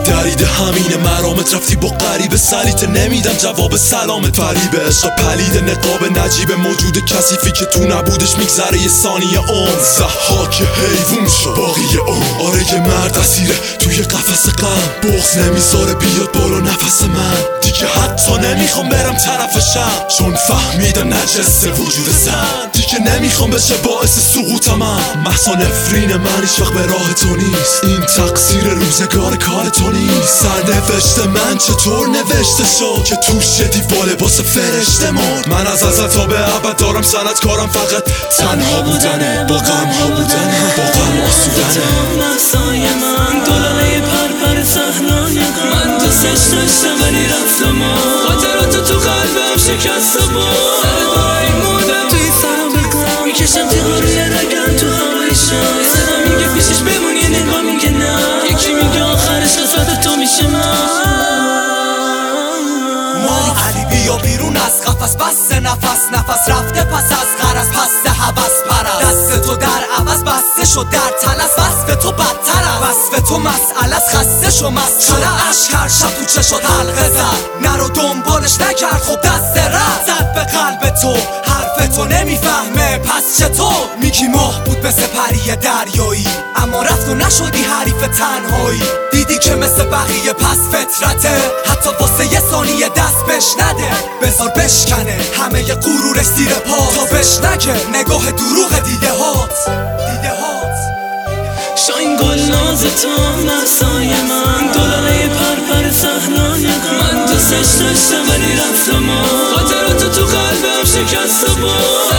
دریده همین مرامت رفتی با غریبه سلیت نمیدم جواب سلامت فریب عشق پلید نقاب نجیب موجود کثیفی که تو نبودش میگذره یه ثانیه عمر ضحاک حیوون شد باقی عمر آره یه مرد اسیره توی قفس غم بغض نمیذاره بیاد بالا نفس من دیگه حتی نمیخوام برم طرفشم چون فهمیدم نجسه وجود زن دیگه نمیخوام بشه باعث سقوط من محض نفرین من هیچ وقت به راه تو نیست این تقصیر روزگار کار تو نیست سرنوشت من چطور نوشته شد که توش یه دیوار لباس فرشته مرد من از تا به ابد دارم صنعتکارم فقط تنها بودنه با غم ها بودنه با غم آسودنه محصای من دلاره پر صحنای من دوستش داشتم ولی رفتم خاطرات تو قلبم شکست با سر دارایی موندم توی سرم بگم میکشم تیغا روی رگم تو هوایشم یه صدا میگه پیشش بمون یه نگاه میگه نه یکی میگه آخرش قسمت تو میشه من علی بیا بیرون از قفس بس نفس رفته پس از غرض پس هوس پرست دست تو در عوض بسته شد در تلس وصف تو بدتر است وصف تو مسئله است خسته شو مسخره اشک هر شب تو چشات حلقه زد نرو دنبالش نکرد خب دست رد زد به قلب تو حرف تو نمیفهمه پس چطور میگی ماه بود به سپری دریایی اما رفت و نشدی حریف تنهایی دیدی که مثل بقیه پس فطرته حتی واسه یه ثانیه دست بش نده بذار بشکنه همه ی غرورش زیر پا تا بش نگه نگاه دروغ دیده هات شاین گل ناز تو محصای من دلاره پر صحنای من دوستش داشتم ولی رفتم خاطرات تو قلبم شکست با